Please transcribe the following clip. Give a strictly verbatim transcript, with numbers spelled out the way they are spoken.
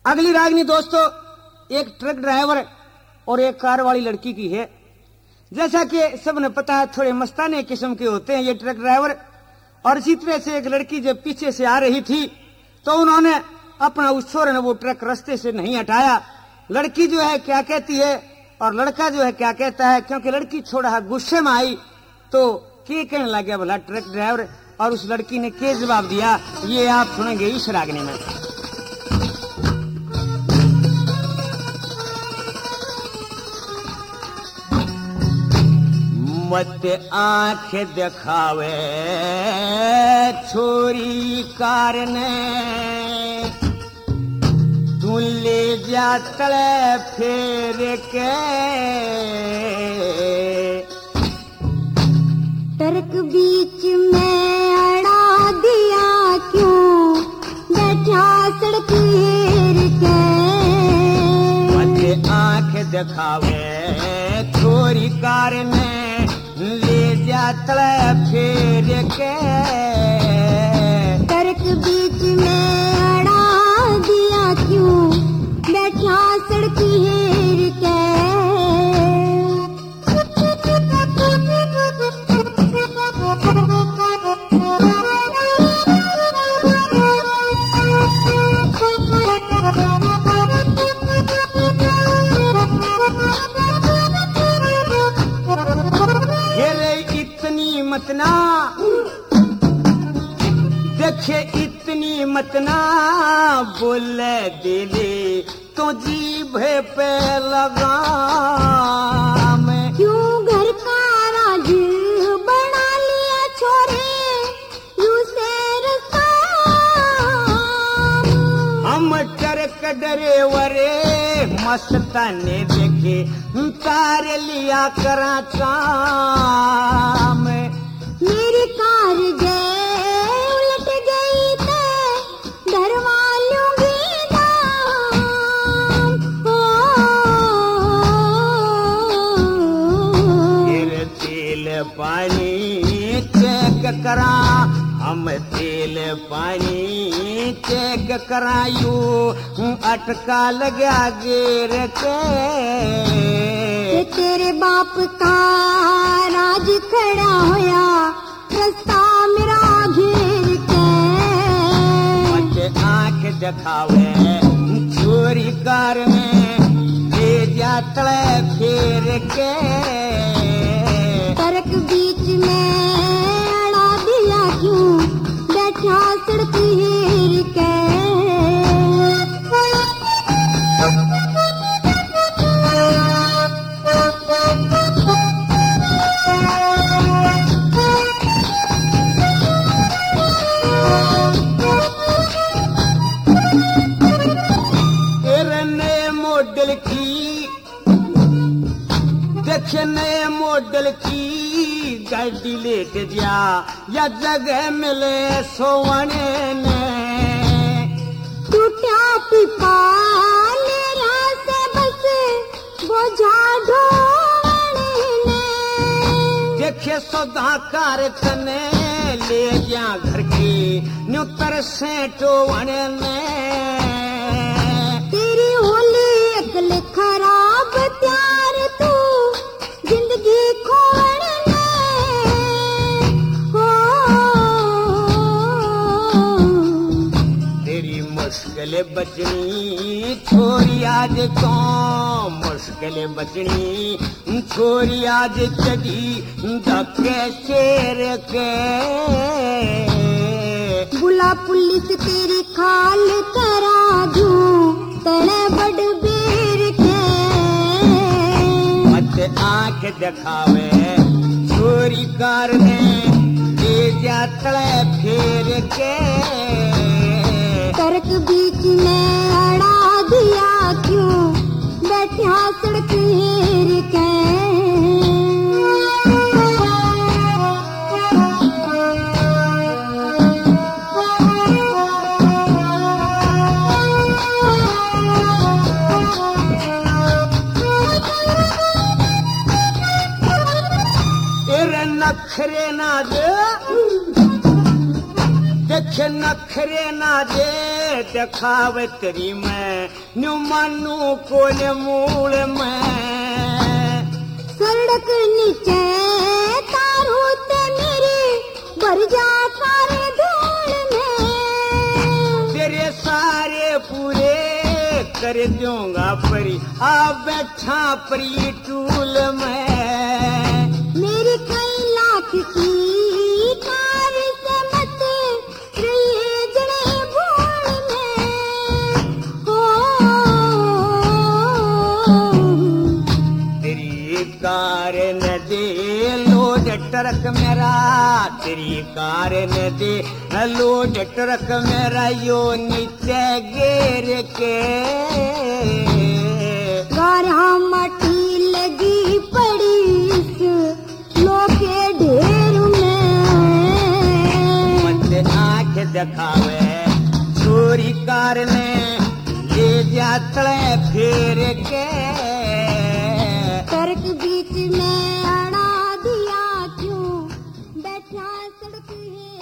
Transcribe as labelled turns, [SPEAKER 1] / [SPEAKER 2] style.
[SPEAKER 1] अगली रागनी दोस्तों एक ट्रक ड्राइवर और एक कार वाली लड़की की है। जैसा कि सबने पता है थोड़े मस्ताने किस्म के होते हैं ये ट्रक ड्राइवर। और इसी तरह से एक लड़की जब पीछे से आ रही थी तो उन्होंने अपना उस छोरे ने वो ट्रक रास्ते से नहीं हटाया। लड़की जो है क्या कहती है और लड़का जो है क्या कहता है, क्योंकि लड़की थोड़ा गुस्से में आई तो क्या कहने लग गया भला ट्रक ड्राइवर, और उस लड़की ने क्या जवाब दिया ये आप सुनेंगे इस रागनी में। मत आंख दिखावे छोरी कार ने, तू ले जा तले फेर के,
[SPEAKER 2] ट्रक बीच में अड़ा दिया क्यों, बैठा सड़क घेर के।
[SPEAKER 1] मत आंख दिखावे छोरी कार ने, ले जा तले फेर के,
[SPEAKER 2] ट्रक बीच में अड़ा दिया क्यों, बैठा सड़क घेर के।
[SPEAKER 1] मतना देखे इतनी मतना बोले दिले तो जीभ पे लगा मैं,
[SPEAKER 2] क्यों घर का राज बना लिया छोरे यू शेर साम।
[SPEAKER 1] हम ट्रक ड्राइवरे मस्ताने देखे तार लिया करा काम।
[SPEAKER 2] मेरी कार गए उलट गई ते डरवा लूंगी दाम।
[SPEAKER 1] फिर तेल पानी चेक करा, हम तेल पानी चेक करायू, अटका लगा गिर के।
[SPEAKER 2] तेरे बाप का राज खड़ा होया रास्ता मेरा घेर के।
[SPEAKER 1] मत आंख दिखावे चोरी कार में, ले जा तले फेर के,
[SPEAKER 2] ट्रक बीच में अड़ा दिया क्यों, बैठा सड़क घेर के।
[SPEAKER 1] नए मॉडल की गाड़ी लेट जा या जगह मिले सोवने ने,
[SPEAKER 2] टूटा पिपा मेरा से बस बोझा ढोने ने।
[SPEAKER 1] देखे सौदा कार तने ले जा घर की न्यूतर से टोवने ने।
[SPEAKER 2] तेरी होली अकल खराब त्यार तू जिंदगी खोने हो।
[SPEAKER 1] तेरी मुश्किल बचनी छोरी आज तो, मुश्किल बचनी छोरी आज चढ़ी धक्के शेर के।
[SPEAKER 2] बुला पुलिस तेरी खाल करा दूं तने बड़ बेर के।
[SPEAKER 1] मत आंख दिखावे छोरी कार ने, ले जा तले फेर के,
[SPEAKER 2] ट्रक बीच में अड़ा दिया क्यों, बैठा सड़क घेर के।
[SPEAKER 1] नखरे ना दे देखे नखरे ना दे दिखावे तेरी मैं न्यू मानू को ने मूल में
[SPEAKER 2] सड़क नीचे तारू ते मेरी भर जा सारे धूल में
[SPEAKER 1] तेरे सारे पूरे कर दूंगा परी आ बैठा परी टूल में
[SPEAKER 2] मेरी कई लाख की कार से मत रहिए जड़े भूल में हो
[SPEAKER 1] तेरी कार न दे लोड ट्रक मेरा तेरी कार न दे लोड ट्रक मेरा यो नीचे गिर के
[SPEAKER 2] गारा मटी लगी पड़ी इस लोके ढेर में
[SPEAKER 1] मत आंख दिखावे चोरी कार ने ले जा तले फेर के
[SPEAKER 2] सड़क बीच में अड़ा दिया क्यों बैठा सड़क है